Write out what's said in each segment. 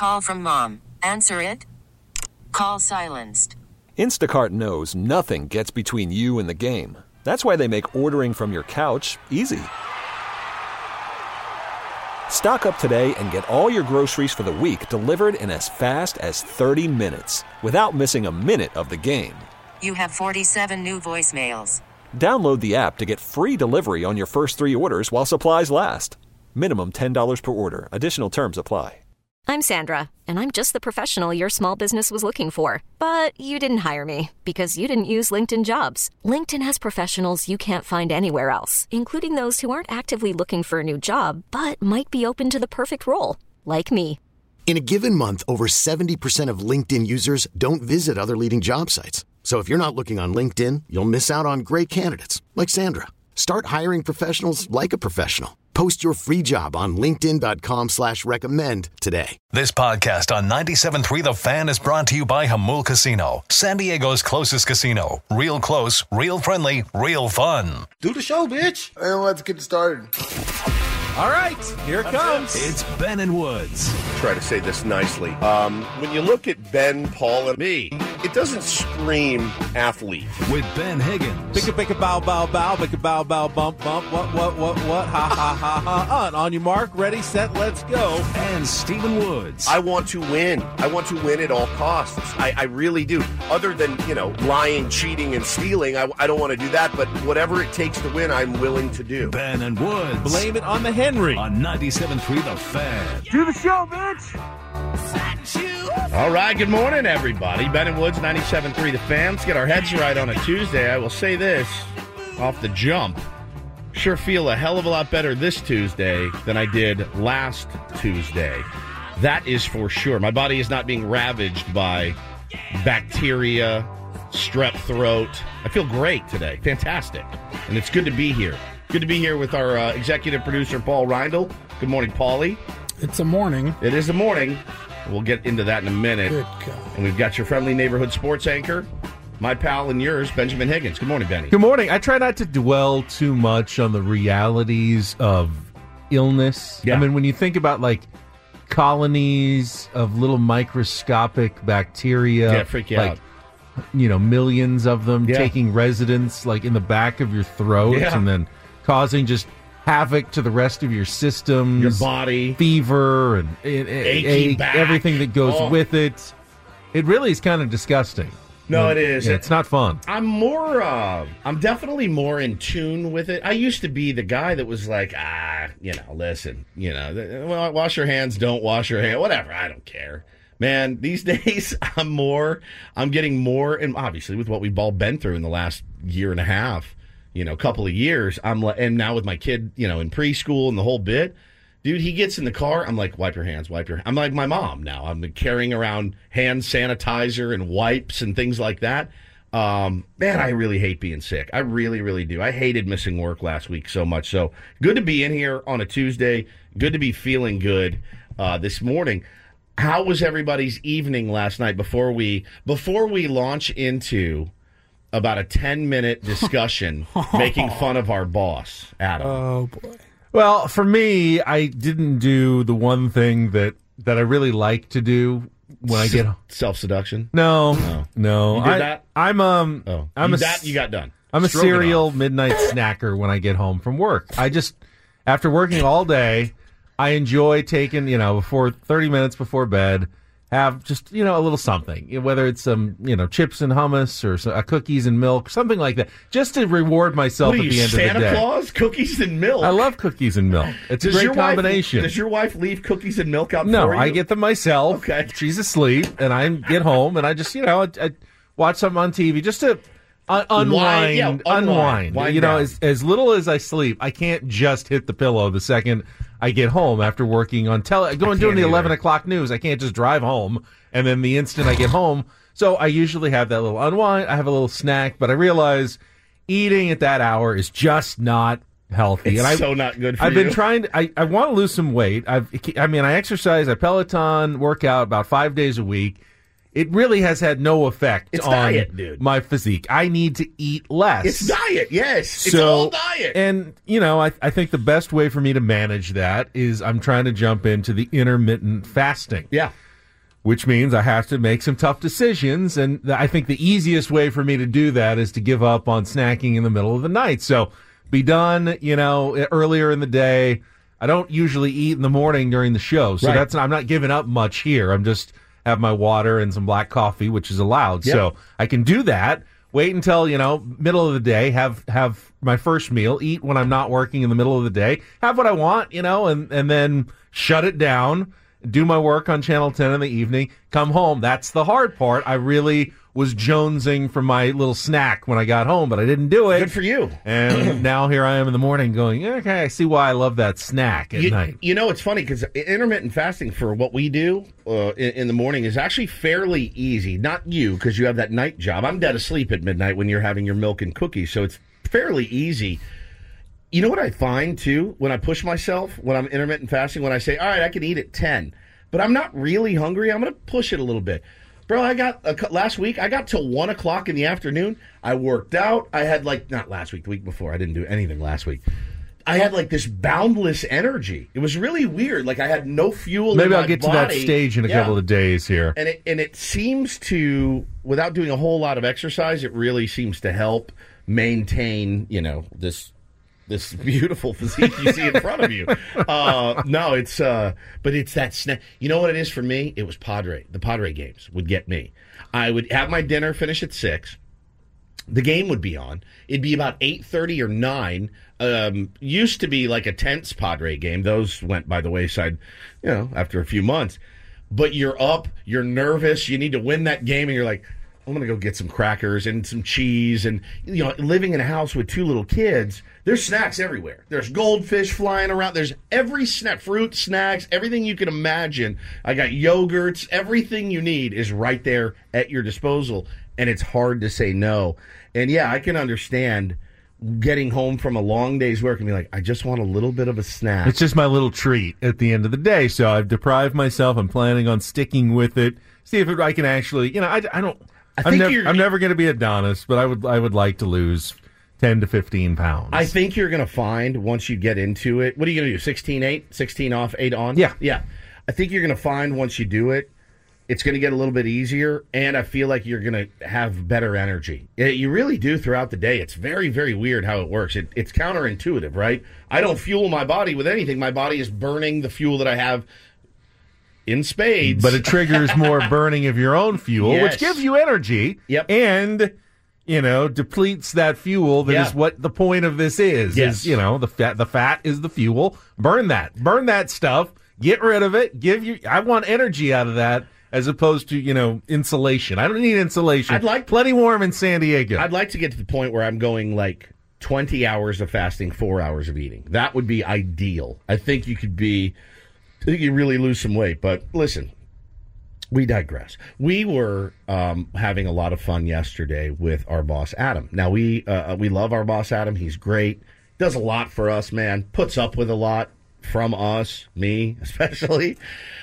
call from mom. Answer it. Call silenced. Instacart knows nothing gets between you and the game. That's why they make ordering from your couch easy. Stock up today and get all your groceries for the week delivered in as fast as 30 minutes without missing a minute of the game. You have 47 new voicemails. Download the app to get free delivery on your first 3 orders while supplies last. Minimum $10 per order. Additional terms apply. I'm Sandra, and I'm just the professional your small business was looking for. But you didn't hire me because you didn't use LinkedIn Jobs. LinkedIn has professionals you can't find anywhere else, including those who aren't actively looking for a new job, but might be open to the perfect role, like me. In a given month, over 70% of LinkedIn users don't visit other leading job sites. So if you're not looking on LinkedIn, you'll miss out on great candidates like Sandra. Start hiring professionals like a professional. Post your free job on linkedin.com/recommend today. This podcast on 97.3 The Fan is brought to you by Jamul Casino, San Diego's closest casino. Real close, real friendly, real fun. Do the show, bitch. And let's get started. All right, here it comes. It's Ben and Woods. Try to say this nicely. When you look at Ben, Paul, and me, it doesn't scream athlete. With Ben Higgins. Bicka, bow, bow, bow. Bicka, bow, bow, bump, bump. What? Ha, ha, ha, ha. On your mark, ready, set, let's go. And Stephen Woods. I want to win. I want to win at all costs. I really do. Other than, lying, cheating, and stealing, I don't want to do that. But whatever it takes to win, I'm willing to do. Ben and Woods. Blame it on the Henry. On 97.3 The Fan. Do the show, bitch. All right, good morning, everybody. Ben and Woods, 97.3 The Fan. Let's get our heads right on a Tuesday. I will say this off the jump. Sure feel a hell of a lot better this Tuesday than I did last Tuesday. That is for sure. My body is not being ravaged by bacteria, strep throat. I feel great today. Fantastic. And it's good to be here. Good to be here with our executive producer, Paul Reindl. Good morning, Paulie. It's a morning. It is a morning. We'll get into that in a minute. Good God. And we've got your friendly neighborhood sports anchor, my pal and yours, Benjamin Higgins. Good morning, Benny. Good morning. I try not to dwell too much on the realities of illness. Yeah. I mean, when you think about, colonies of little microscopic bacteria. Yeah, freak you out. Millions of them Yeah. taking residence, in the back of your throat and then causing just havoc to the rest of your systems. Your body. Fever and Achy back. everything that goes with it. It really is kind of disgusting. No, it is. Yeah, it's not fun. I'm definitely more in tune with it. I used to be the guy that was like, listen, wash your hands, don't wash your hands, whatever, I don't care. Man, these days I'm getting more, and obviously with what we've all been through in the last year and a half, couple of years, and now with my kid, in preschool and the whole bit, dude, he gets in the car, I'm like, wipe your hands. I'm like my mom now. I'm carrying around hand sanitizer and wipes and things like that. Man, I really hate being sick. I really, really do. I hated missing work last week so much. So good to be in here on a Tuesday. Good to be feeling good this morning. How was everybody's evening last night before we launch into about a 10-minute discussion making fun of our boss, Adam? Oh, boy. Well, for me, I didn't do the one thing that I really like to do when I get self-seduction. No. You did that? You got done. I'm a serial midnight snacker when I get home from work. After working all day, I enjoy taking, before 30 minutes before bed, have just, a little something, whether it's some, chips and hummus or cookies and milk, something like that, just to reward myself at the end of the day. Santa Claus? Cookies and milk? I love cookies and milk. It's a great combination. Does your wife leave cookies and milk out for you? No, I get them myself. Okay. She's asleep, and I get home, and I just, I watch something on TV just to unwind. Wind down. As little as I sleep, I can't just hit the pillow the second I get home after working on doing the 11 o'clock news. I can't just drive home and then the instant I get home. So I usually have that little unwind. I have a little snack, but I realize eating at that hour is just not healthy. It's so not good for you. I've been trying to, I want to lose some weight. I exercise, I Peloton, work out about 5 days a week. It really has had no effect on diet, dude. My physique. I need to eat less. It's diet, yes. It's all diet. And, I think the best way for me to manage that is I'm trying to jump into the intermittent fasting. Yeah. which means I have to make some tough decisions. And I think the easiest way for me to do that is to give up on snacking in the middle of the night. So be done, earlier in the day. I don't usually eat in the morning during the show. So I'm not giving up much here. I'm just have my water and some black coffee, which is allowed. Yep. So I can do that. Wait until, middle of the day, have my first meal, eat when I'm not working in the middle of the day, have what I want, and then shut it down, do my work on Channel 10 in the evening, come home. That's the hard part. I really was jonesing for my little snack when I got home, but I didn't do it. Good for you. And now here I am in the morning going, okay, I see why I love that snack at night. It's funny because intermittent fasting for what we do in the morning is actually fairly easy. Not you, because you have that night job. I'm dead asleep at midnight when you're having your milk and cookies, so it's fairly easy. You know what I find, too, when I push myself, when I'm intermittent fasting, when I say, all right, I can eat at 10, but I'm not really hungry, I'm going to push it a little bit. Bro, last week, I got till 1 o'clock in the afternoon. I worked out. I had not last week, the week before. I didn't do anything last week. I had this boundless energy. It was really weird. I had no fuel in my body. Maybe I'll get to that stage in a couple of days here. And it seems to, without doing a whole lot of exercise, it really seems to help maintain, this beautiful physique you see in front of you. No, but it's that snack. You know what it is for me? It was Padre. The Padre games would get me. I would have my dinner, finish at 6. The game would be on. It'd be about 8:30 or 9. Used to be a tense Padre game. Those went by the wayside, after a few months. But you're up, you're nervous, you need to win that game, and you're like, I'm going to go get some crackers and some cheese. And, living in a house with 2 little kids, there's snacks everywhere. There's goldfish flying around. There's every snack, fruit, snacks, everything you can imagine. I got yogurts. Everything you need is right there at your disposal. And it's hard to say no. And, yeah, I can understand getting home from a long day's work and be like, I just want a little bit of a snack. It's just my little treat at the end of the day. So I've deprived myself. I'm planning on sticking with it. See if I can actually, I'm never going to be Adonis, but I would like to lose 10 to 15 pounds. I think you're going to find once you get into it. What are you going to do? 16-8? 16 off, 8 on? Yeah. Yeah. I think you're going to find once you do it, it's going to get a little bit easier, and I feel like you're going to have better energy. You really do throughout the day. It's very, very weird how it works. It's counterintuitive, right? I don't fuel my body with anything. My body is burning the fuel that I have in spades. But it triggers more burning of your own fuel, yes, which gives you energy. Yep. And, depletes that fuel. That is what the point of this is. Yes. Is, the fat is the fuel. Burn that stuff. Get rid of it. I want energy out of that as opposed to, insulation. I don't need insulation. Plenty warm in San Diego. I'd like to get to the point where I'm going 20 hours of fasting, 4 hours of eating. That would be ideal. I think you really lose some weight. But listen, we digress. We were having a lot of fun yesterday with our boss, Adam. Now, we love our boss, Adam. He's great. Does a lot for us, man. Puts up with a lot from us, me especially.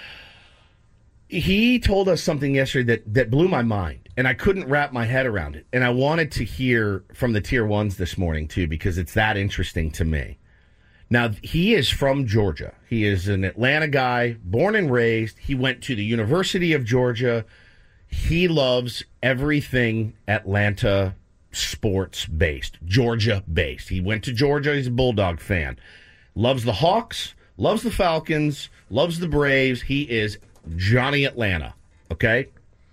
He told us something yesterday that blew my mind, and I couldn't wrap my head around it. And I wanted to hear from the Tier 1s this morning, too, because it's that interesting to me. Now, he is from Georgia. He is an Atlanta guy, born and raised. He went to the University of Georgia. He loves everything Atlanta sports-based, Georgia-based. He went to Georgia. He's a Bulldog fan. Loves the Hawks, loves the Falcons, loves the Braves. He is Johnny Atlanta, okay?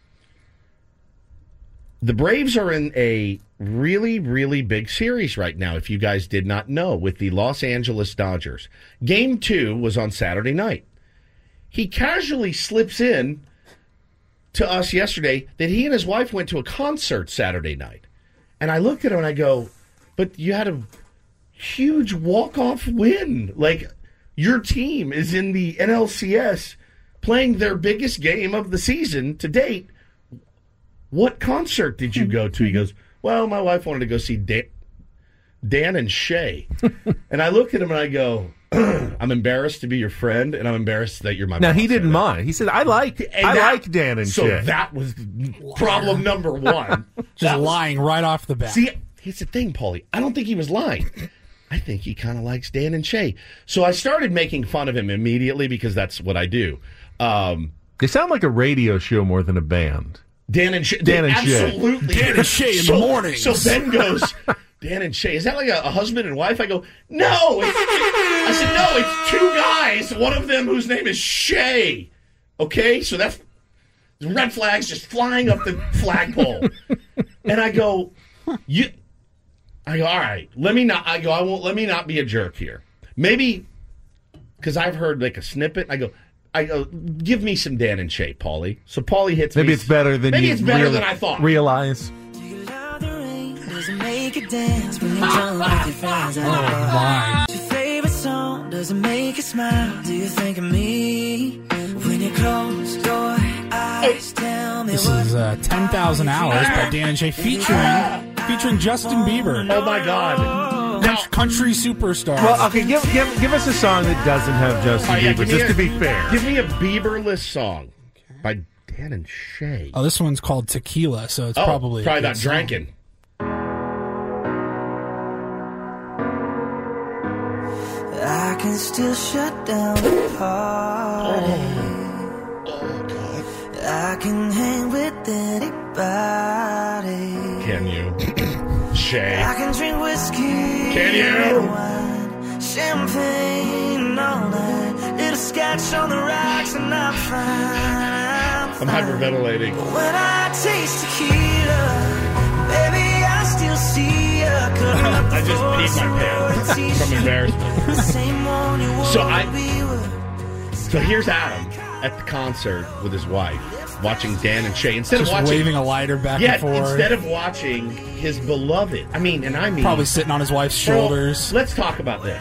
The Braves are in a really, really big series right now, if you guys did not know, with the Los Angeles Dodgers. Game 2 was on Saturday night. He casually slips in to us yesterday that he and his wife went to a concert Saturday night. And I looked at him and I go, but you had a huge walk-off win. Your team is in the NLCS playing their biggest game of the season to date. What concert did you go to? He goes, well, my wife wanted to go see Dan and Shay. And I looked at him and I go, I'm embarrassed to be your friend, and I'm embarrassed that you're my boss. Now, he didn't mind. He said, I like Dan and Shay. So that was problem number one. Just lying right off the bat. See, here's the thing, Paulie. I don't think he was lying. I think he kind of likes Dan and Shay. So I started making fun of him immediately because that's what I do. They sound like a radio show more than a band. Dan and Shay. Dan and Shay. Absolutely. Dan and Shay in the morning. So Ben goes, Dan and Shay, is that like a husband and wife? I go, no. I said, no, it's two guys. One of them whose name is Shay. Okay? So that's red flags just flying up the flagpole. And I go, all right, let me not be a jerk here. Maybe, because I've heard like a snippet, I go, give me some Dan and Shay, Paulie. So Paulie hits maybe me. It's better than maybe it's better than I thought. Realize. Oh, my. Your favorite song doesn't make you smile. Do you think of me when you close your eyes? Tell me This is 10,000 Hours by Dan and Shay featuring Justin Bieber. Oh, my God. Country superstar. Well, okay, give us a song that doesn't have Justin Bieber, just to be fair. Give me a Bieberless song by Dan and Shay. Oh, this one's called Tequila, so it's probably not drinking. I can still shut down the party. Oh, God. I can hang with anybody. Can you? Shay. I can drink whiskey. Can you? Wine, champagne all night. Little scotch on the rocks and I'm fine. I'm hyperventilating. When I taste tequila, baby, I still see ya. I just peed my pants from embarrassment. So here's Adam at the concert with his wife, watching Dan and Shay. Instead just of watching, waving a lighter back and forth. Instead of watching his beloved. I mean, probably sitting on his wife's shoulders. Let's talk about this.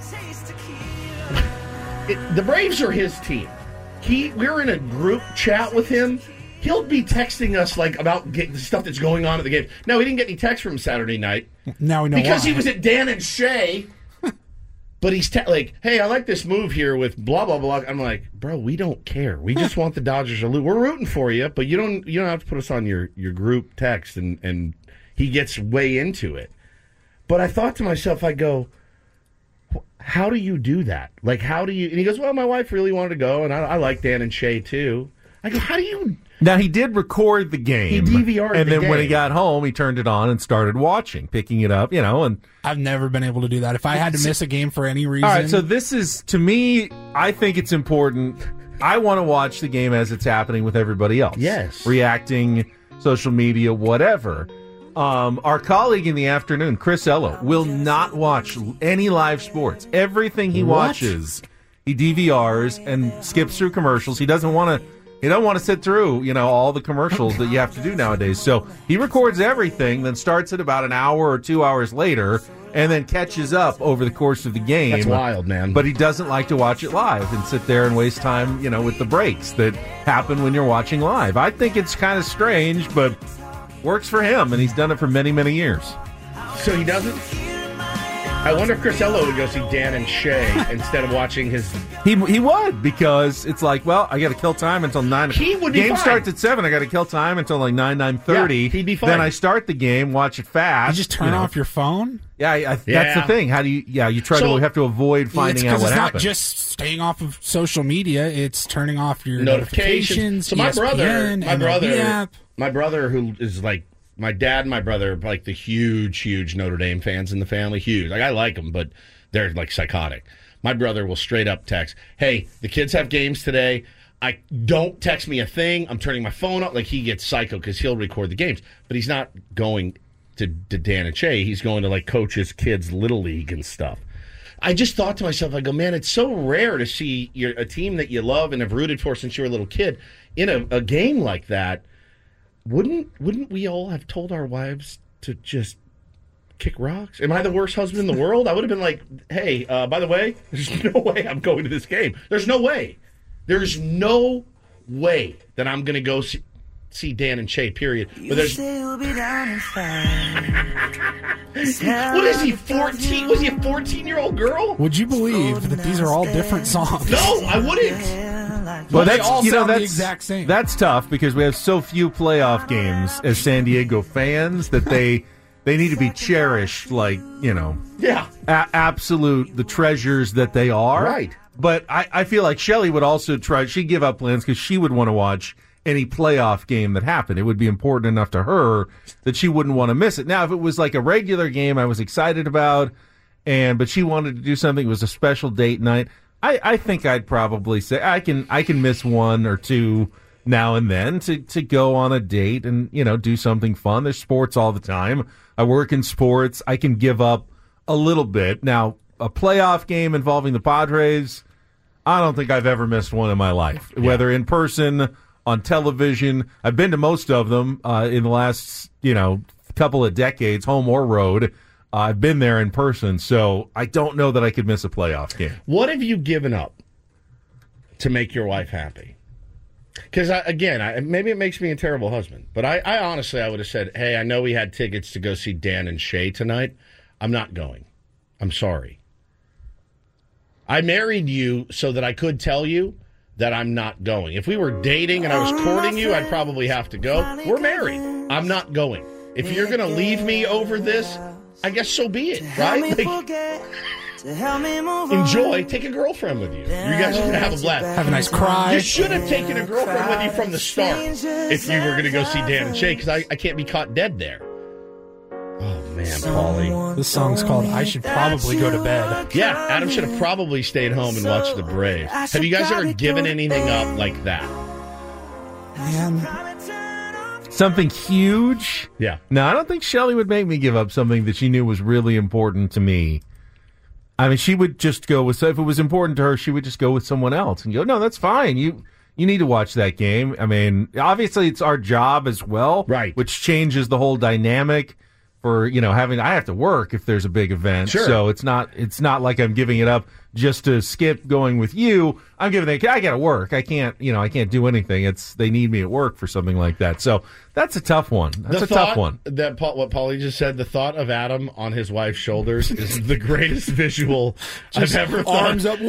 The Braves are his team. We're in a group chat with him. He'll be texting us like about the stuff that's going on at the game. No, he didn't get any text from Saturday night. Now we know because why. he was at Dan and Shay. But he's like, hey, I like this move here with blah blah blah. I'm like, bro, we don't care. We just want the Dodgers to lose. We're rooting for you, but you don't have to put us on your group text. And he gets way into it. But I thought to myself, I go, how do you do that? Like, how do you? And he goes, well, my wife really wanted to go, and I like Dan and Shay too. I go, how do you? Now, he did record the game. He DVR'd and the then game. when he got home, he turned it on and started watching, picking it up, and I've never been able to do that. If I had to miss a game for any reason. All right, so this is, to me, I think it's important. I want to watch the game as it's happening with everybody else. Yes. Reacting, social media, whatever. Our colleague in the afternoon, Chris Ello, will not watch any live sports. Everything he watches, he DVRs and skips through commercials. He doesn't want to sit through, all the commercials that you have to do nowadays. So he records everything, then starts it about an hour or 2 hours later, and then catches up over the course of the game. That's wild, man. But he doesn't like to watch it live and sit there and waste time, with the breaks that happen when you're watching live. I think it's kind of strange, but works for him, and he's done it for many, many years. So he doesn't? I wonder if Chris Ello would go see Dan and Shay instead of watching his... He would, because it's like, well, I got to kill time until 9. He would be Game fine. starts at 7. I got to kill time until like 9:30. Yeah, he'd be fine. Then I start the game, watch it fast. You just turn off your phone? Yeah, that's the thing. How do you? Yeah, you try to have to avoid finding out what it's happened. Not just staying off of social media; it's turning off your notifications. So ESPN, my brother, who is like my dad and my brother, like the huge Notre Dame fans in the family. Huge. Like I like them, but they're like psychotic. My brother will straight up text, "Hey, the kids have games today. I don't text me a thing. I'm turning my phone off." Like he gets psycho because he'll record the games, but he's not going to Dan and Shay. He's going to like coach his kids' little league and stuff. I just thought to myself, I go, man, it's so rare to see a team that you love and have rooted for since you were a little kid in a game like that. Wouldn't we all have told our wives to just kick rocks? Am I the worst husband in the world? I would have been like, hey, by the way, there's no way I'm going to this game. There's no way. There's no way that I'm going to go see Dan and Shay, period. But there's... What is he, 14? Was he a 14-year-old girl? Would you believe that these are all different songs? No, I wouldn't. Well, they all sound the exact same. That's tough because we have so few playoff games as San Diego fans that they need to be cherished like, Yeah. Absolute, the treasures that they are. Right. But I feel like Shelley would also try. She'd give up plans because she would want to watch any playoff game that happened. It would be important enough to her that she wouldn't want to miss it. Now, if it was like a regular game I was excited about, but she wanted to do something, it was a special date night, I think I'd probably say I can miss one or two now and then to go on a date and, do something fun. There's sports all the time. I work in sports. I can give up a little bit. Now, a playoff game involving the Padres, I don't think I've ever missed one in my life, whether in person, on television. I've been to most of them in the last, couple of decades, home or road. I've been there in person, so I don't know that I could miss a playoff game. What have you given up to make your wife happy? Because, maybe it makes me a terrible husband, but I honestly, I would have said, hey, I know we had tickets to go see Dan and Shay tonight. I'm not going. I'm sorry. I married you so that I could tell you that I'm not going. If we were dating and I was courting you, I'd probably have to go. We're married. I'm not going. If you're going to leave me over this, I guess so be it, right? Enjoy. Take a girlfriend with you. You guys are going to have a blast. Have a nice cry. You should have taken a girlfriend with you from the start if you were going to go see Dan and Shay, because I can't be caught dead there. Oh, man, Paulie. This song's called I Should Probably Go to Bed. Yeah, Adam should have probably stayed home and watched the Braves. Have you guys ever given anything up like that? Man. Something huge? Yeah. No, I don't think Shelley would make me give up something that she knew was really important to me. I mean, she would just go with, so if it was important to her, she would just go with someone else and go, no, that's fine. You need to watch that game. I mean, obviously it's our job as well. Right. Which changes the whole dynamic for, I have to work if there's a big event. Sure. So it's not like I'm giving it up just to skip going with you. I'm giving it, I got to work. I can't do anything. They need me at work for something like that. So that's a tough one. Tough one. What Paulie just said, the thought of Adam on his wife's shoulders is the greatest visual I've ever thought. Arms up. Woo!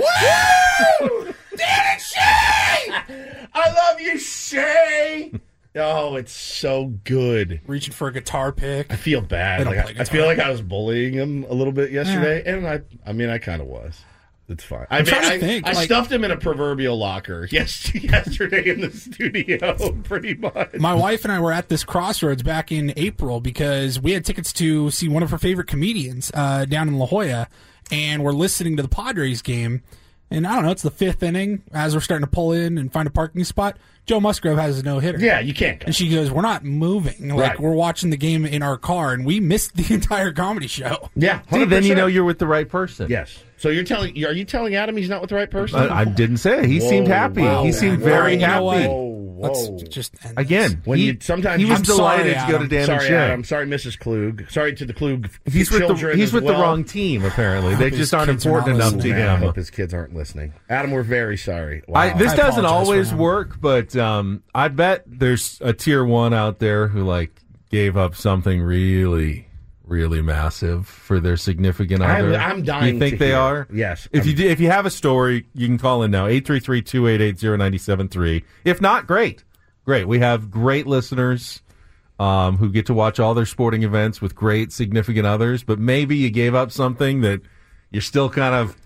Dan and Shay! I love you, Shay! Oh, it's so good. Reaching for a guitar pick. I feel bad. I feel like I was bullying him a little bit yesterday, and I kind of was. It's fine. I stuffed him in a proverbial locker yesterday in the studio, pretty much. My wife and I were at this Crossroads back in April because we had tickets to see one of her favorite comedians down in La Jolla, and we're listening to the Padres game. And I don't know, it's the fifth inning as we're starting to pull in and find a parking spot. Joe Musgrove has a no-hitter. Yeah, you can't go. And she goes, we're not moving. Right. We're watching the game in our car, and we missed the entire comedy show. Yeah, 100%. See, then you know you're with the right person. Yes. So are you telling Adam he's not with the right person? I didn't say it. He seemed happy. Wow, he seemed very happy. Whoa. Let's just end Again, this. he was delighted to go to Dan and Shay. Adam. Sorry, Mrs. Klug. Sorry to the Klug children. He's with the wrong team, apparently. They just aren't important enough to him. I hope his kids aren't listening. Adam, we're very sorry. Wow. This doesn't always work, but I bet there's a tier 1 out there who gave up something really, really massive for their significant other. I'm dying. You think they are? Yes. If you have a story, you can call in now 833-288-0973. If not, great. We have great listeners who get to watch all their sporting events with great significant others. But maybe you gave up something that you're still kind of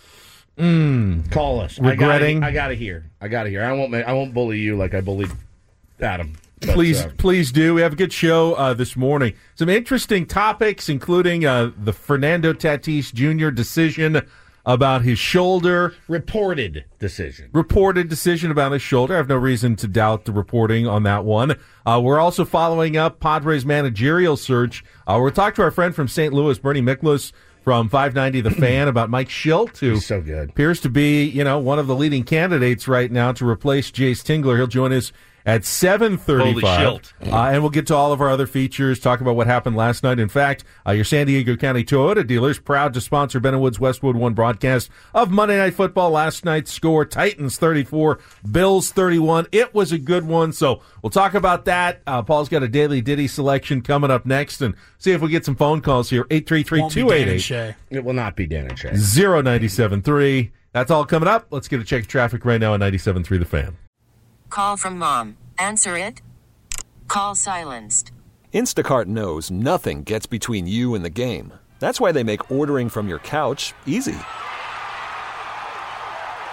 call us regretting. I gotta hear. I won't bully you like I bullied Adam. Please do. We have a good show this morning. Some interesting topics, including the Fernando Tatis Jr. decision about his shoulder. Reported decision about his shoulder. I have no reason to doubt the reporting on that one. We're also following up Padres managerial search. We'll talk to our friend from St. Louis, Bernie Miklas, from 590 The Fan, about Mike Schilt, who He's so good. Appears to be, one of the leading candidates right now to replace Jace Tingler. He'll join us at 7:35. And we'll get to all of our other features, talk about what happened last night. In fact, your San Diego County Toyota dealers proud to sponsor Ben & Wood's Westwood One broadcast of Monday Night Football. Last night's score, Titans 34, Bills 31. It was a good one, so we'll talk about that. Paul's got a Daily Diddy selection coming up next, and see if we get some phone calls here. 833-288. It will not be Dan and Shay. 0973. That's all coming up. Let's get a check of traffic right now on 97.3 The Fan. Call from mom. Answer it. Call silenced. Instacart knows nothing gets between you and the game. That's why they make ordering from your couch easy.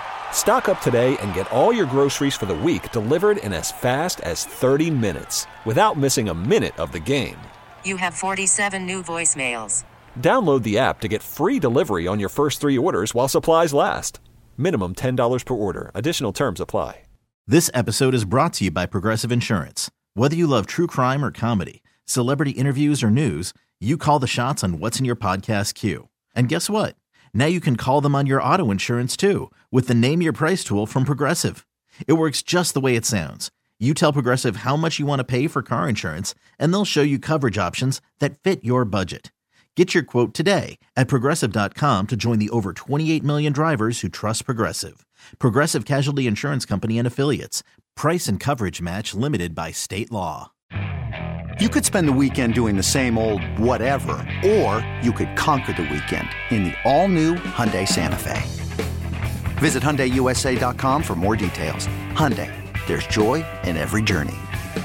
Stock up today and get all your groceries for the week delivered in as fast as 30 minutes without missing a minute of the game. You have 47 new voicemails. Download the app to get free delivery on your first 3 orders while supplies last. Minimum $10 per order. Additional terms apply. This episode is brought to you by Progressive Insurance. Whether you love true crime or comedy, celebrity interviews or news, you call the shots on what's in your podcast queue. And guess what? Now you can call them on your auto insurance too with the Name Your Price tool from Progressive. It works just the way it sounds. You tell Progressive how much you want to pay for car insurance, and they'll show you coverage options that fit your budget. Get your quote today at Progressive.com to join the over 28 million drivers who trust Progressive. Progressive Casualty Insurance Company and Affiliates. Price and coverage match limited by state law. You could spend the weekend doing the same old whatever, or you could conquer the weekend in the all-new Hyundai Santa Fe. Visit HyundaiUSA.com for more details. Hyundai, there's joy in every journey.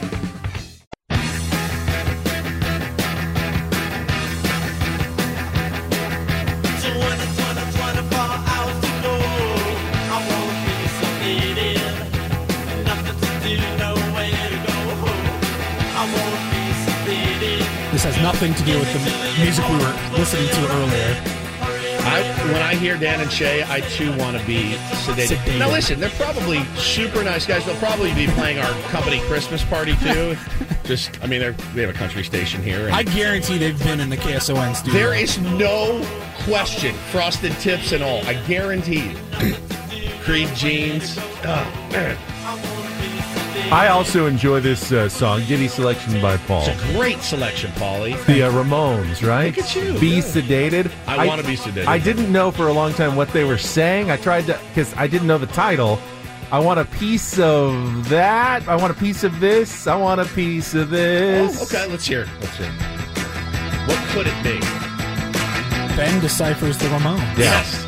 This has nothing to do with the music we were listening to earlier. When I hear Dan and Shay, I too want to be sedated. Now listen, they're probably super nice guys. They'll probably be playing our company Christmas party too. We have a country station here. I guarantee they've been in the KSON studio. There is no question. Frosted tips and all. I guarantee you. Creed jeans. Oh, man. I also enjoy this song, Giddy Selection by Paul. It's a great selection, Paulie. The Ramones, right? Look at you. Be Sedated. I want to be sedated. I didn't know for a long time what they were saying. I tried to, because I didn't know the title. I want a piece of that. I want a piece of this. I want a piece of this. Oh, okay, let's hear it. What could it be? Ben deciphers the Ramones. Yes.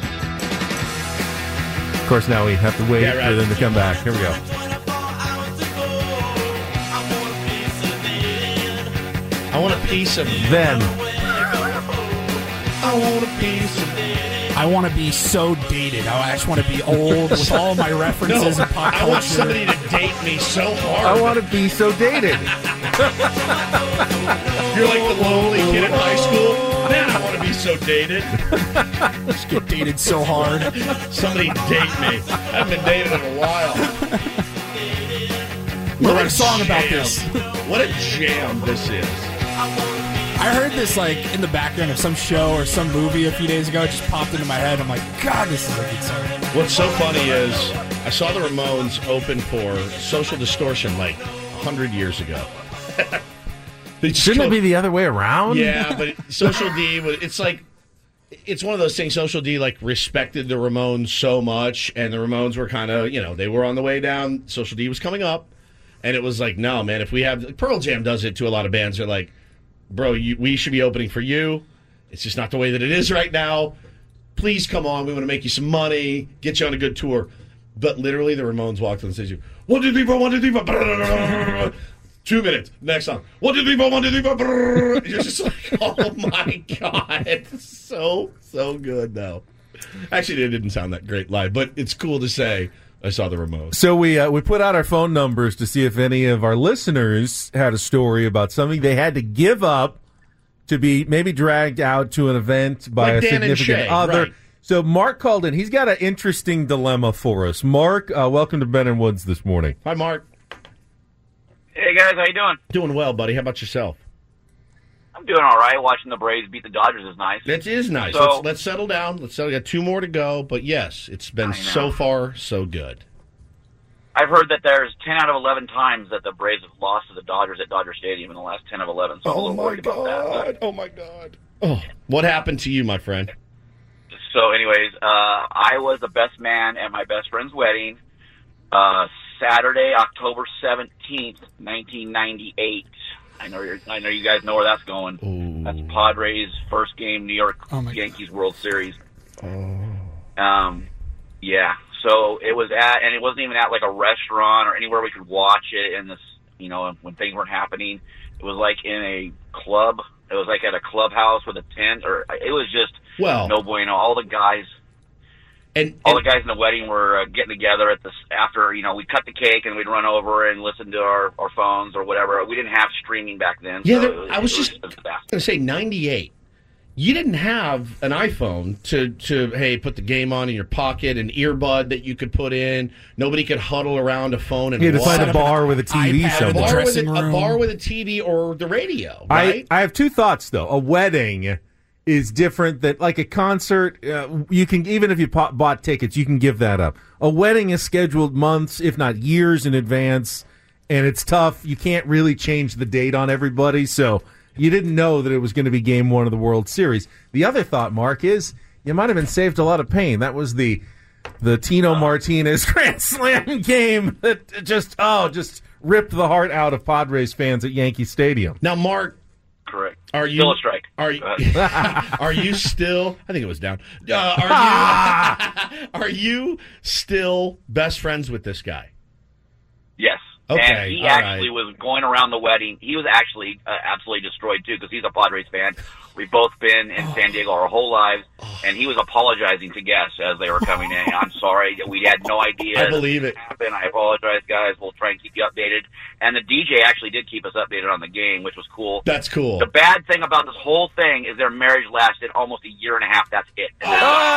Of course, now we have to wait for them to come back. Here we go. I want a piece of them. I want a piece of I want to be so dated. I just want to be old with all my references and pop culture. I want somebody to date me so hard. I want to be so dated. You're like the lonely kid in high school. Man, I want to be so dated. Just get dated so hard. Somebody date me. I haven't been dated in a while. We'll write a song about this. What a jam this is. I heard this like in the background of some show or some movie a few days ago. It just popped into my head. I'm like, God, this is a good song. What's so funny is I saw the Ramones open for Social Distortion like 100 years ago. Shouldn't it be the other way around? Yeah, but Social D, it's one of those things. Social D respected the Ramones so much, and the Ramones were kind of, they were on the way down. Social D was coming up, and it was like, no, man, if we have Pearl Jam does it to a lot of bands. They're like, bro, we should be opening for you. It's just not the way that it is right now. Please come on. We want to make you some money, get you on a good tour. But literally, the Ramones walked on the stage. 1, 2, 3, 4, 1, 2, 3, 4. 2 minutes. Next song. 1, 2, 3, 4, 1, 2, 3, 4. You're just like, oh my God. So good, though. Actually, it didn't sound that great live, but it's cool to say I saw the Ramones. So we put out our phone numbers to see if any of our listeners had a story about something they had to give up to be maybe dragged out to an event by a significant other. Right. So Mark called in. He's got an interesting dilemma for us. Mark, welcome to Ben and Woods this morning. Hi, Mark. Hey, guys. How you doing? Doing well, buddy. How about yourself? I'm doing all right. Watching the Braves beat the Dodgers is nice. It is nice. So, let's settle down. We got 2 more to go. But, yes, it's been so far so good. I've heard that there's 10 out of 11 times that the Braves have lost to the Dodgers at Dodger Stadium in the last 10 of 11. So I'm a little worried about that. Oh, my God. Oh, what happened to you, my friend? So, anyways, I was the best man at my best friend's wedding Saturday, October 17th, 1998. I know you guys know where that's going. Ooh. That's Padres' first game, New York Yankees World Series. Yeah. So it was and it wasn't even at like a restaurant or anywhere we could watch it in this, when things weren't happening. It was like in a club. It was like at a clubhouse with a tent, or it was just no bueno. All the guys, all the guys in the wedding were getting together after, we'd cut the cake and we'd run over and listen to our phones or whatever. We didn't have streaming back then. Yeah, so I was just going to say 98. You didn't have an iPhone to hey, put the game on in your pocket, an earbud that you could put in. Nobody could huddle around a phone and you had to find a bar with a TV somewhere. A bar with a TV or the radio, right? I have two thoughts, though. A wedding is different than, like a concert. You can, even if you bought tickets, you can give that up. A wedding is scheduled months, if not years in advance, and it's tough. You can't really change the date on everybody, so you didn't know that it was going to be Game 1 of the World Series. The other thought, Mark, is you might have been saved a lot of pain. That was the Tino Martinez Grand Slam game that just ripped the heart out of Padres fans at Yankee Stadium. Now, Mark, correct. Are you still a strike? Are you still? I think it was down. Are you still best friends with this guy? Yes. Okay, and he actually was going around the wedding. He was actually absolutely destroyed, too, because he's a Padres fan. We've both been in San Diego our whole lives, and he was apologizing to guests as they were coming in. I'm sorry. We had no idea. I believe it. Happened. I apologize, guys. We'll try and keep you updated. And the DJ actually did keep us updated on the game, which was cool. That's cool. The bad thing about this whole thing is their marriage lasted almost a year and a half. That's it. Son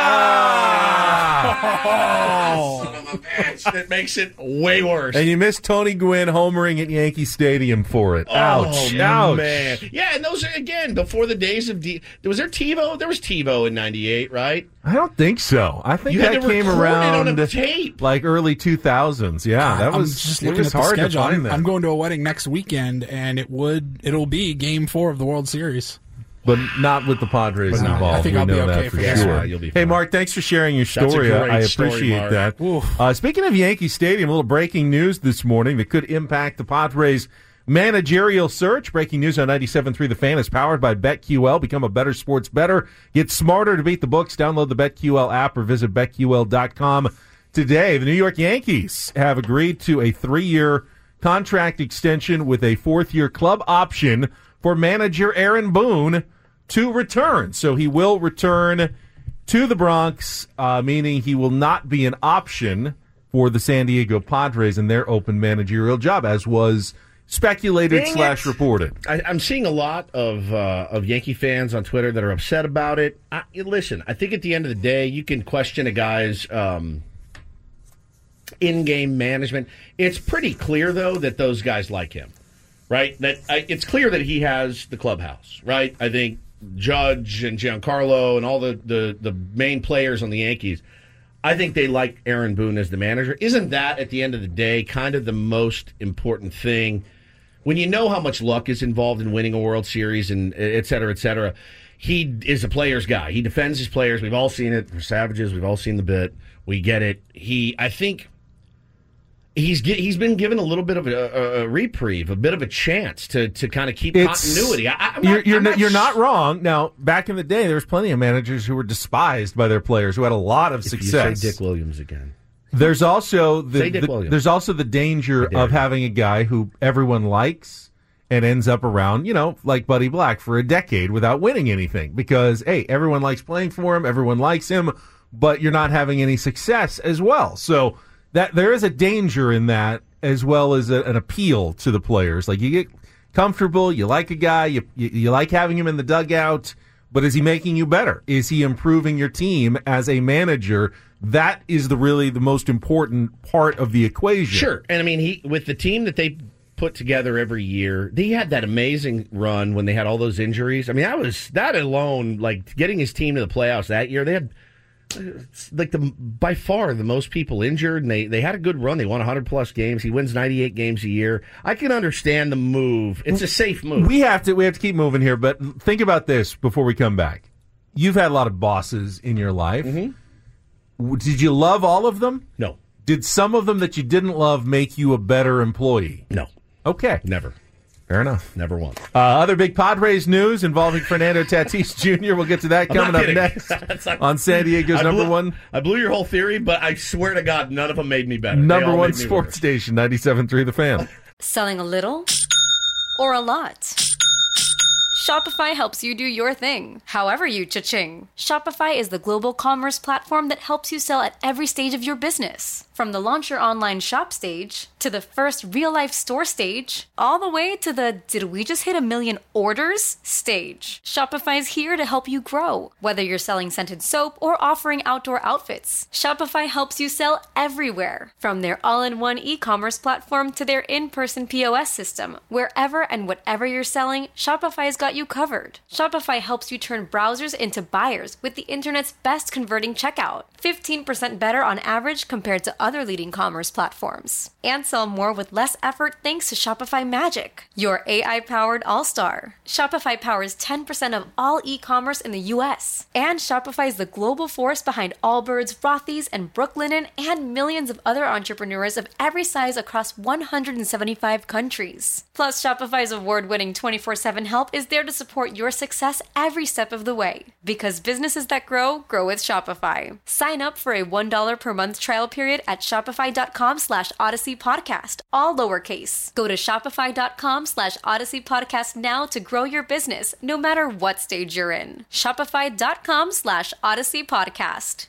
of a bitch. That makes it way worse. And you missed Tony Gwynn homering at Yankee Stadium for it. Ouch. Ouch. Man. Yeah, and those are, again, before the days of was there TiVo? There was TiVo in 98, right? I don't think so. I think that came around on a tape. like early 2000s. Yeah, that was just it looking was at the hard schedule. to find that. I'm going to a wedding next weekend, and it'll be Game 4 of the World Series. But not with the Padres involved. I think I'll be okay for for sure. that. Yeah, you'll be Hey, fine. Mark, thanks for sharing your That's a story. great I story, appreciate Mark. that. Speaking of Yankee Stadium, a little breaking news this morning that could impact the Padres' managerial search. Breaking news on 97.3 The Fan is powered by BetQL. Become a better sports bettor. Get smarter to beat the books. Download the BetQL app or visit BetQL.com today. The New York Yankees have agreed to a 3-year contract extension with a 4th-year club option for manager Aaron Boone to return. So he will return to the Bronx, meaning he will not be an option for the San Diego Padres in their open managerial job, as was speculated / reported. I'm seeing a lot of Yankee fans on Twitter that are upset about it. Listen, I think at the end of the day, you can question a guy's in-game management. It's pretty clear, though, that those guys like him, right? That it's clear that he has the clubhouse, right? I think Judge and Giancarlo and all the main players on the Yankees, I think they like Aaron Boone as the manager. Isn't that, at the end of the day, kind of the most important thing? When you know how much luck is involved in winning a World Series and et cetera, he is a player's guy. He defends his players. We've all seen it for Savages. We've all seen the bit. We get it. I think he's been given a little bit of a reprieve, a bit of a chance to kind of keep continuity. You're not wrong. Now, back in the day, there was plenty of managers who were despised by their players, who had a lot of success. You say Dick Williams again. There's also the danger of having a guy who everyone likes and ends up around, like Buddy Black for a decade without winning anything because, hey, everyone likes playing for him, everyone likes him, but you're not having any success as well. So that there is a danger in that, as well as an appeal to the players. Like, you get comfortable, you like a guy, you like having him in the dugout, but is he making you better? Is he improving your team as a manager? That is really the most important part of the equation. Sure, and I mean, with the team that they put together every year, they had that amazing run when they had all those injuries. I mean, that alone, like getting his team to the playoffs that year, they had by far the most people injured, and they had a good run. They won 100-plus games. He wins 98 games a year. I can understand the move. It's a safe move. We have to keep moving here, but think about this before we come back. You've had a lot of bosses in your life. Mm-hmm. Did you love all of them? No. Did some of them that you didn't love make you a better employee? No. Okay. Never. Fair enough. Never once. Other big Padres news involving Fernando Tatis Jr. We'll get to that coming up next on San Diego's number one. I blew your whole theory, but I swear to God, none of them made me better. Number one sports station, 97.3 The Fan. Selling a little or a lot? Shopify helps you do your thing, however you cha-ching. Shopify is the global commerce platform that helps you sell at every stage of your business. From the launch your online shop stage, to the first real-life store stage, all the way to the did we just hit 1 million orders stage. Shopify's here to help you grow. Whether you're selling scented soap or offering outdoor outfits, Shopify helps you sell everywhere. From their all-in-one e-commerce platform to their in-person POS system, wherever and whatever you're selling, Shopify's got you covered. Shopify helps you turn browsers into buyers with the internet's best converting checkout. 15% better on average compared to other leading commerce platforms. And sell more with less effort thanks to Shopify Magic, your AI-powered all-star. Shopify powers 10% of all e-commerce in the U.S. And Shopify is the global force behind Allbirds, Rothy's, and Brooklinen, and millions of other entrepreneurs of every size across 175 countries. Plus, Shopify's award-winning 24/7 help is there to support your success every step of the way. Because businesses that grow with Shopify. Sign up for a $1 per month trial period at shopify.com/Odyssey Podcast, all lowercase. Go to shopify.com/Odyssey Podcast now to grow your business, no matter what stage you're in. Shopify.com/Odyssey Podcast.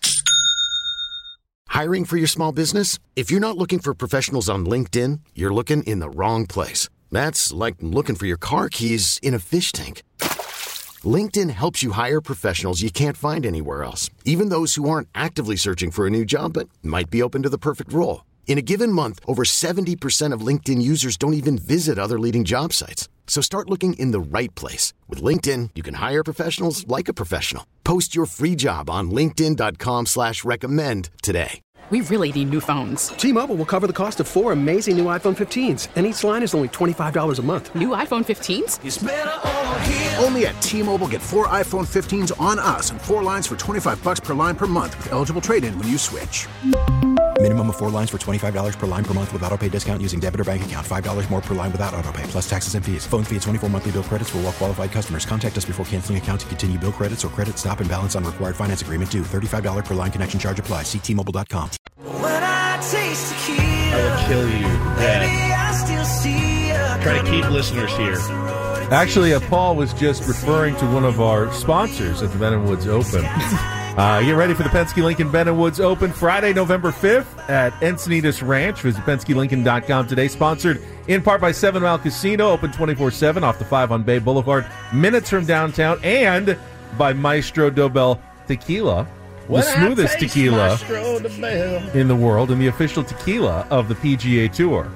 Hiring for your small business? If you're not looking for professionals on LinkedIn, you're looking in the wrong place. That's like looking for your car keys in a fish tank. LinkedIn helps you hire professionals you can't find anywhere else, even those who aren't actively searching for a new job but might be open to the perfect role. In a given month, over 70% of LinkedIn users don't even visit other leading job sites. So start looking in the right place. With LinkedIn, you can hire professionals like a professional. Post your free job on linkedin.com/recommend today. We really need new phones. T-Mobile will cover the cost of 4 amazing new iPhone 15s, and each line is only $25 a month. New iPhone 15s? It's better over here. Only at T-Mobile, get 4 iPhone 15s on us and 4 lines for $25 per line per month with eligible trade-in when you switch. Minimum of 4 lines for $25 per line per month with autopay discount using debit or bank account. $5 more per line without autopay, plus taxes and fees. Phone fee at 24 monthly bill credits for well-qualified customers. Contact us before canceling account to continue bill credits or credit stop and balance on required finance agreement due. $35 per line connection charge applies. See T-Mobile.com. I will kill you. Yeah. Try to keep listeners here. Actually, Paul was just referring to one of our sponsors at the Ben & Woods Open. Get ready for the Penske Lincoln Ben & Woods Open Friday, November 5th at Encinitas Ranch. Visit PenskeLincoln.com today. Sponsored in part by 7 Mile Casino, open 24/7 off the 5 on Bay Boulevard, minutes from downtown, and by Maestro Dobel Tequila. The smoothest tequila in the world and the official tequila of the PGA Tour.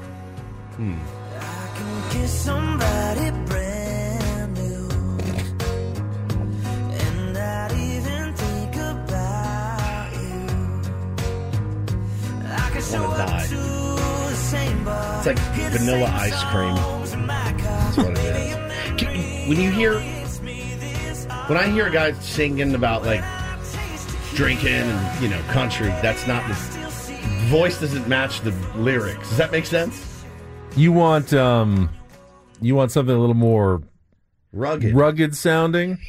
It's like vanilla ice cream. That's what it is. When I hear guys singing about like drinking and country, that's not the voice doesn't match the lyrics. Does that make sense? You want something a little more rugged sounding?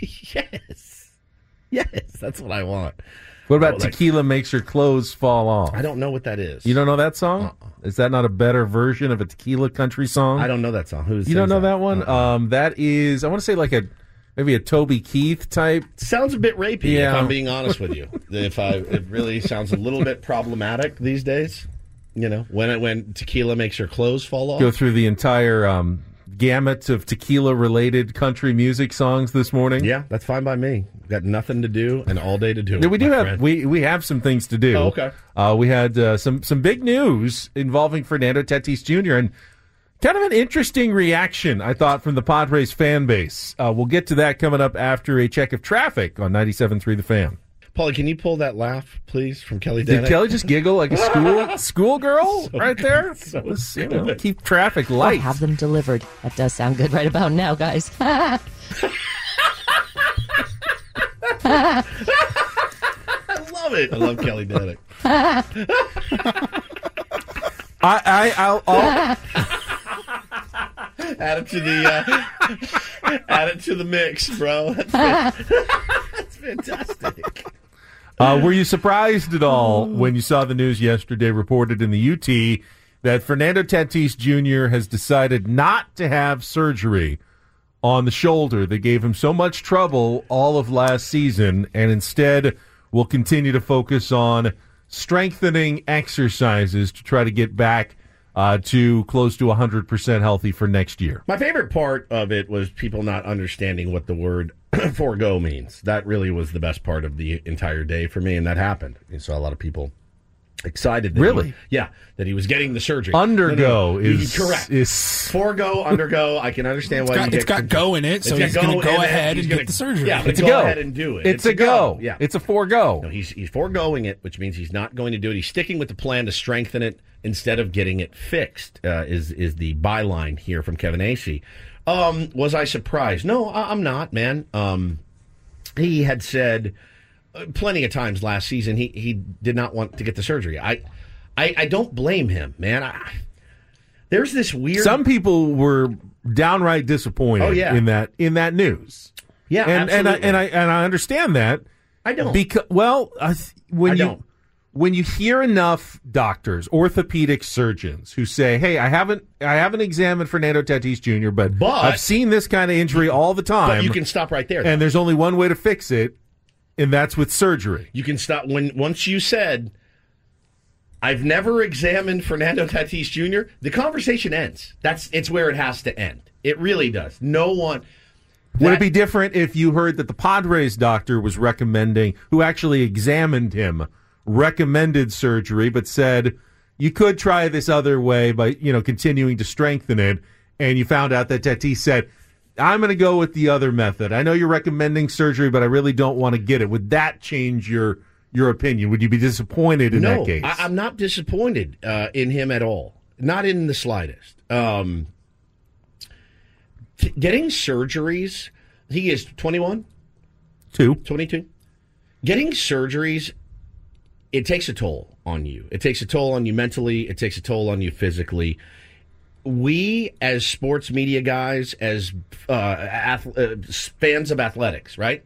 Yes, that's what I want. What about Tequila Makes Your Clothes Fall Off? I don't know what that is. You don't know that song? Is that not a better version of a tequila country song? I don't know that song. You don't know that one? That is, I want to say like maybe a Toby Keith type. Sounds a bit rapey, if I'm being honest with you. It really sounds a little bit problematic these days. When tequila makes your clothes fall off. Go through the entire gamut of tequila-related country music songs this morning. Yeah, that's fine by me. Got nothing to do and all day to do it. Yeah, we have some things to do. Oh, okay. We had some big news involving Fernando Tatis Jr. and kind of an interesting reaction, I thought, from the Padres fan base. We'll get to that coming up after a check of traffic on 97.3 The Fan. Paulie, can you pull that laugh, please, from Kelly Danick? Did Kelly just giggle like a schoolgirl right there? Let's keep traffic light. I'll have them delivered. That does sound good right about now, guys. I love it. I love Kelly Danick. I'll add it to the mix, bro. That's fantastic. Were you surprised at all when you saw the news yesterday reported in the UT that Fernando Tatis Jr. has decided not to have surgery on the shoulder that gave him so much trouble all of last season, and instead will continue to focus on strengthening exercises to try to get back to close to 100% healthy for next year. My favorite part of it was people not understanding what the word forego means. That really was the best part of the entire day for me, and that happened. You saw a lot of people excited. That that he was getting the surgery. Undergo is correct. Forego, undergo. I can understand why it's got go in it, so he's going to go ahead and get the surgery. Yeah, it's a go go. ahead and do it. It's a go. Yeah, it's a forego. No, he's foregoing it, which means he's not going to do it. He's sticking with the plan to strengthen it instead of getting it fixed. Is the byline here from Kevin Acee? Was I surprised? No, I'm not, man. He had said plenty of times last season he did not want to get the surgery. I don't blame him, man. There's this weird. Some people were downright disappointed. Oh, yeah. in that news. Yeah, and absolutely. I understand that. I don't. Because when you hear enough doctors, orthopedic surgeons who say, "Hey, I haven't examined Fernando Tatis Jr., but I've seen this kind of injury all the time." But you can stop right there. And there's only one way to fix it, and that's with surgery. You can stop once you said, "I've never examined Fernando Tatis Jr." The conversation ends. It's where it has to end. It really does. No one. Would it be different if you heard that the Padres doctor was recommending, who actually examined him, recommended surgery, but said you could try this other way by continuing to strengthen it, and you found out that Tatis said, "I'm going to go with the other method. I know you're recommending surgery, but I really don't want to get it." Would that change your opinion? Would you be disappointed in that case? No, I'm not disappointed in him at all. Not in the slightest. Getting surgeries, he is 21? 22. Getting surgeries, it takes a toll on you. It takes a toll on you mentally. It takes a toll on you physically. We, as sports media guys, as fans of athletics, right?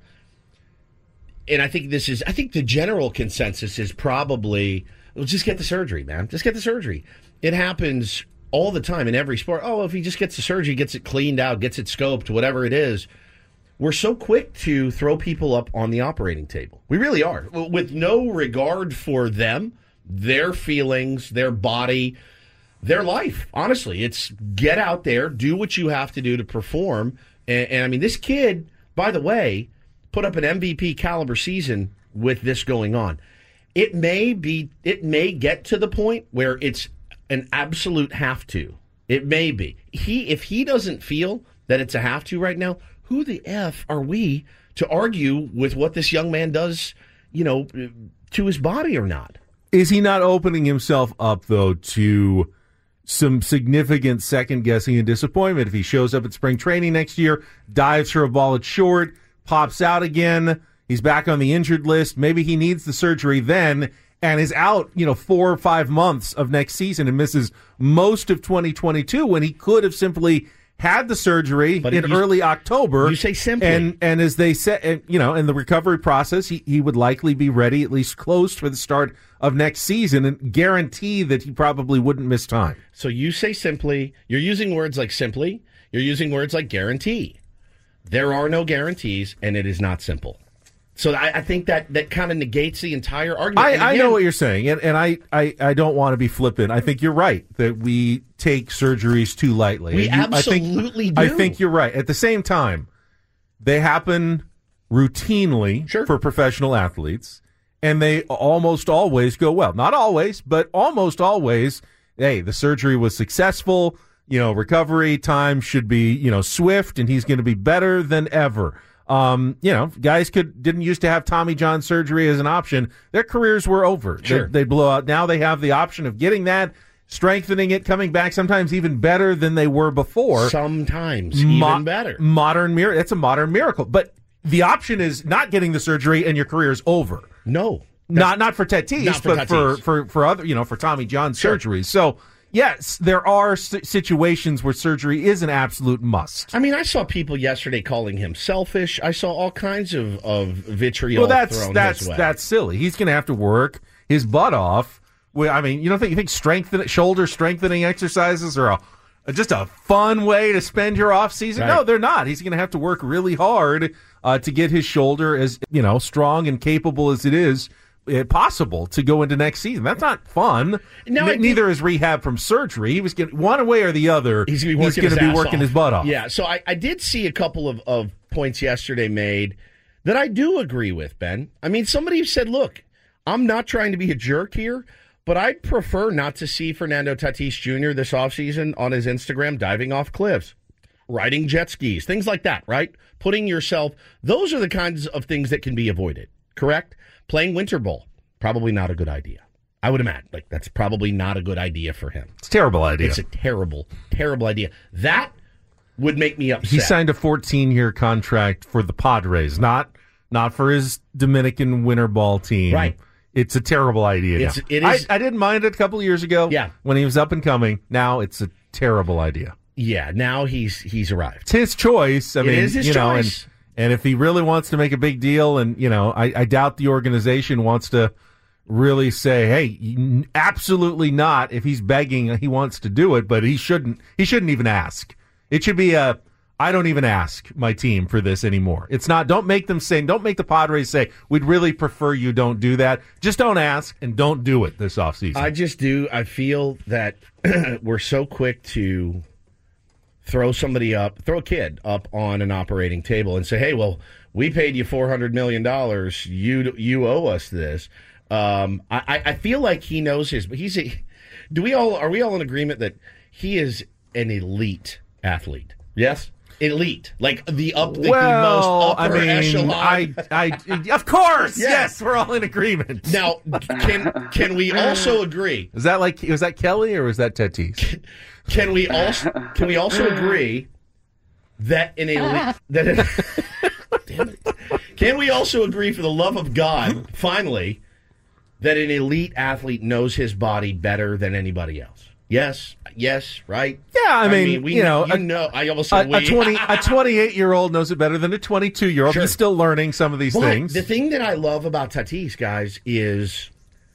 And I think the general consensus is probably, well, just get the surgery, man. Just get the surgery. It happens all the time in every sport. Oh, if he just gets the surgery, gets it cleaned out, gets it scoped, whatever it is. We're so quick to throw people up on the operating table. We really are. With no regard for them, their feelings, their body, their life. Honestly, it's get out there, do what you have to do to perform. And I mean, this kid, by the way, put up an MVP caliber season with this going on. It may get to the point where it's an absolute have to. It may be. If he doesn't feel that it's a have to right now, who the F are we to argue with what this young man does, to his body or not? Is he not opening himself up, though, to some significant second-guessing and disappointment if he shows up at spring training next year, dives for a ball at short, pops out again, he's back on the injured list, maybe he needs the surgery then, and is out, 4 or 5 months of next season and misses most of 2022 when he could have simply had the surgery in early October. You say simply. And as they said, in the recovery process, he would likely be ready, at least close for the start of next season, and guarantee that he probably wouldn't miss time. So you say simply. You're using words like simply. You're using words like guarantee. There are no guarantees, and it is not simple. So I think that kind of negates the entire argument. I know what you're saying, and I don't want to be flippant. I think you're right that we take surgeries too lightly. We absolutely do. I think you're right. At the same time, they happen routinely for professional athletes, and they almost always go well. Not always, but almost always. Hey, the surgery was successful. Recovery time should be swift, and he's going to be better than ever. Guys didn't used to have Tommy John surgery as an option. Their careers were over. Sure. They blow out. Now they have the option of getting that, strengthening it, coming back, sometimes even better than they were before. Sometimes even better. That's a modern miracle. But the option is not getting the surgery and your career is over. No. Not for Tatis, but for other, for Tommy John surgeries. So, yes, there are situations where surgery is an absolute must. I mean, I saw people yesterday calling him selfish. I saw all kinds of vitriol thrown his way. That's silly. He's going to have to work his butt off. I mean, you think shoulder strengthening exercises are just a fun way to spend your off season. Right. No, they're not. He's going to have to work really hard to get his shoulder as strong and capable as it is possible to go into next season. That's not fun. No, neither is rehab from surgery. He was getting one way or the other. He's going to be working his butt off. Yeah. So I did see a couple of points yesterday made that I do agree with, Ben. I mean, somebody said, "Look, I'm not trying to be a jerk here, but I'd prefer not to see Fernando Tatis Jr. this offseason on his Instagram diving off cliffs, riding jet skis, things like that, right? Putting yourself, those are the kinds of things that can be avoided, correct? Playing winter ball, probably not a good idea. I would imagine, that's probably not a good idea for him. It's a terrible idea. It's a terrible, terrible idea. That would make me upset. He signed a 14-year contract for the Padres, not for his Dominican winter ball team. Right. It's a terrible idea. It is. I didn't mind it a couple of years ago. Yeah. When he was up and coming. Now it's a terrible idea. Yeah. Now he's arrived. It's his choice. It is his choice. And if he really wants to make a big deal, and I doubt the organization wants to really say, hey, absolutely not. If he's begging, he wants to do it, but he shouldn't even ask. It should be I don't even ask my team for this anymore. It's not, don't make the Padres say, we'd really prefer you don't do that. Just don't ask and don't do it this offseason. I just do. I feel that we're so quick to throw a kid up on an operating table and say, hey, well, we paid you $400 million. You owe us this. I feel like he knows are we all in agreement that he is an elite athlete? Yes? Elite, like the most upper echelon. Of course, yes, we're all in agreement. Now, can we also agree? Was that Kelly or was that Tatis? Can we also agree that an elite damn it? Can we also agree, for the love of God, finally, that an elite athlete knows his body better than anybody else? Yes, right? Yeah, I mean I almost said a 28-year-old knows it better than a 22-year-old. Sure. He's still learning some of these things. The thing that I love about Tatis, guys, is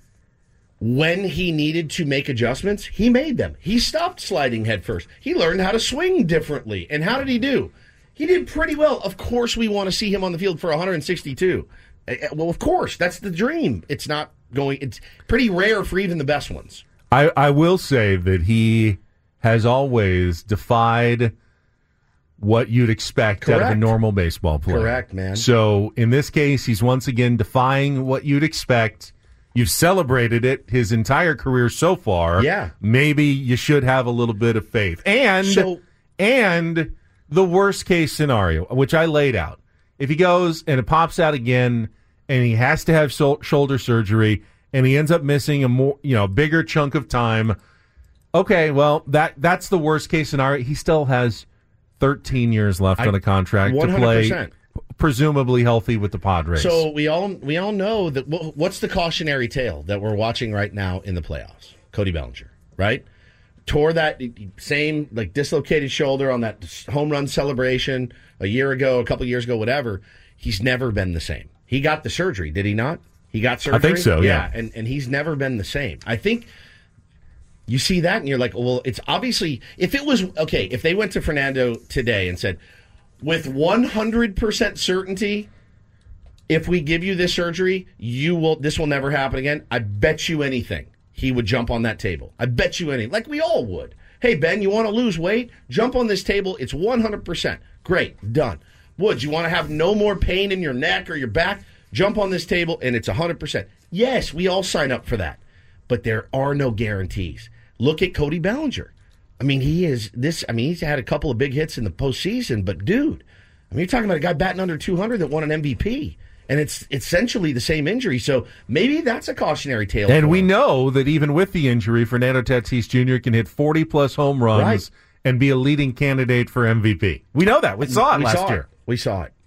when he needed to make adjustments, he made them. He stopped sliding head first. He learned how to swing differently. And how did he do? He did pretty well. Of course, we want to see him on the field for 162. Well, of course, that's the dream. It's pretty rare for even the best ones. I will say that he has always defied what you'd expect out of a normal baseball player. Correct, man. So in this case, he's once again defying what you'd expect. You've celebrated it his entire career so far. Yeah. Maybe you should have a little bit of faith. And the worst case scenario, which I laid out, if he goes and it pops out again and he has to have shoulder surgery, and he ends up missing a bigger chunk of time. Okay, well, that's the worst case scenario. He still has 13 years left on a contract 100%. To play, presumably healthy with the Padres. So we all know that. What's the cautionary tale that we're watching right now in the playoffs? Cody Bellinger, right? Tore that same dislocated shoulder on that home run celebration a couple years ago, whatever. He's never been the same. He got the surgery, did he not? He got surgery? I think so, yeah. And he's never been the same. I think you see that and you're like, well, it's obviously, if they went to Fernando today and said, with 100% certainty, if we give you this surgery, this will never happen again, I bet you anything he would jump on that table. I bet you anything. Like we all would. Hey, Ben, you want to lose weight? Jump on this table. It's 100%. Great. Done. Woods, you want to have no more pain in your neck or your back? Jump on this table, and it's 100%. Yes, we all sign up for that. But there are no guarantees. Look at Cody Bellinger. I mean, he's had a couple of big hits in the postseason, but dude, you're talking about a guy batting under 200 that won an MVP. And it's essentially the same injury. So maybe that's a cautionary tale. And we know that even with the injury, Fernando Tatis Jr. can hit 40-plus home runs and be a leading candidate for MVP. We know that. We saw it last year. We saw it.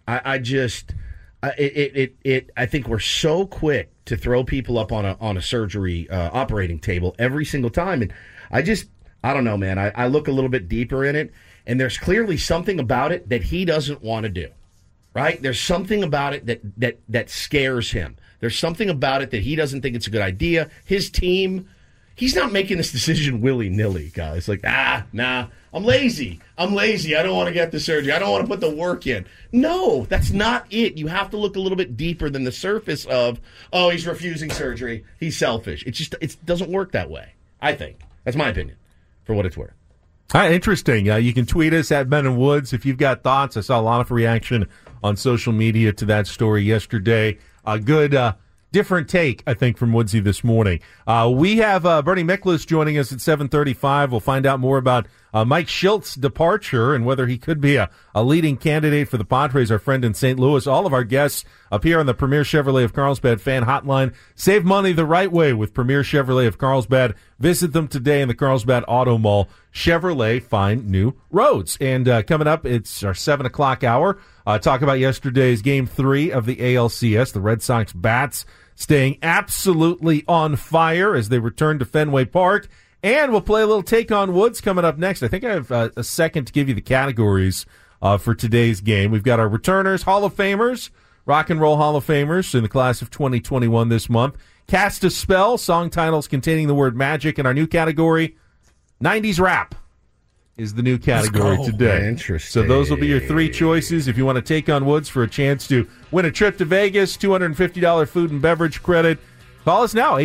I think we're so quick to throw people up on a surgery operating table every single time, and I don't know, man. I look a little bit deeper in it, and there's clearly something about it that he doesn't want to do. Right? There's something about it that scares him. There's something about it that he doesn't think it's a good idea. His team he's not making this decision willy-nilly, guys. Like, nah, I'm lazy. I don't want to get the surgery. I don't want to put the work in. No, that's not it. You have to look a little bit deeper than the surface of, oh, he's refusing surgery. He's selfish. It doesn't work that way, I think. That's my opinion, for what it's worth. Interesting. You can tweet us at Ben and Woods if you've got thoughts. I saw a lot of reaction on social media to that story yesterday. A good, different take, I think, from Woodsy this morning. We have Bernie Miklas joining us at 7:35. We'll find out more about Mike Shilt's departure and whether he could be a leading candidate for the Padres, our friend in St. Louis. All of our guests up here on the Premier Chevrolet of Carlsbad fan hotline. Save money the right way with Premier Chevrolet of Carlsbad. Visit them today in the Carlsbad Auto Mall. Chevrolet, find new roads. And coming up, it's our 7 o'clock hour. Talk about yesterday's Game 3 of the ALCS. The Red Sox bats staying absolutely on fire as they return to Fenway Park. And we'll play a little Take on Woods coming up next. I think I have a second to give you the categories for today's game. We've got our returners, Hall of Famers, Rock and Roll Hall of Famers in the class of 2021 this month. Cast a Spell, song titles containing the word magic. And our new category, 90s Rap, is the new category today. Interesting. So those will be your three choices if you want to take on Woods for a chance to win a trip to Vegas, $250 food and beverage credit. Call us now,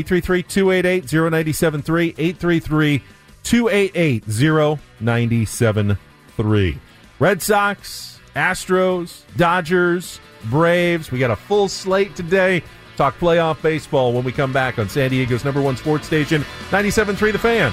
833-288-0973, 833-288-0973. Red Sox, Astros, Dodgers, Braves. We got a full slate today. Talk playoff baseball when we come back on San Diego's #1 sports station, 97.3 The Fan.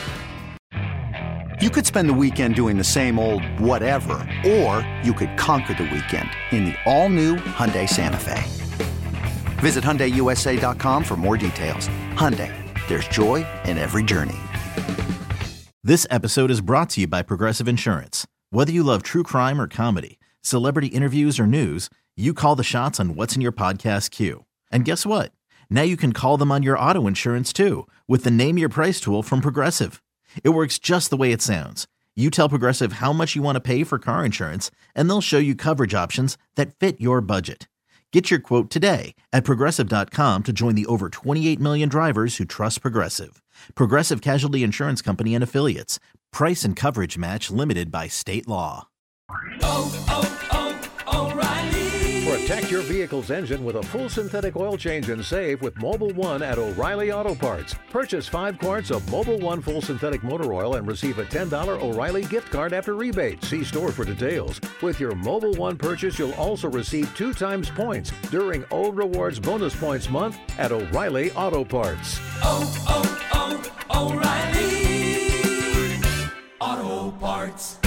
You could spend the weekend doing the same old whatever, or you could conquer the weekend in the all-new Hyundai Santa Fe. Visit HyundaiUSA.com for more details. Hyundai, there's joy in every journey. This episode is brought to you by Progressive Insurance. Whether you love true crime or comedy, celebrity interviews or news, you call the shots on what's in your podcast queue. And guess what? Now you can call them on your auto insurance too with the Name Your Price tool from Progressive. It works just the way it sounds. You tell Progressive how much you want to pay for car insurance, and they'll show you coverage options that fit your budget. Get your quote today at Progressive.com to join the over 28 million drivers who trust Progressive. Progressive Casualty Insurance Company and Affiliates. Price and coverage match limited by state law. O'Reilly. Protect your vehicle's engine with a full synthetic oil change and save with Mobil 1 at O'Reilly Auto Parts. Purchase 5 quarts of Mobil 1 full synthetic motor oil and receive a $10 O'Reilly gift card after rebate. See store for details. With your Mobil 1 purchase, you'll also receive 2 times points during Old Rewards Bonus Points Month at O'Reilly Auto Parts. O'Reilly Auto Parts.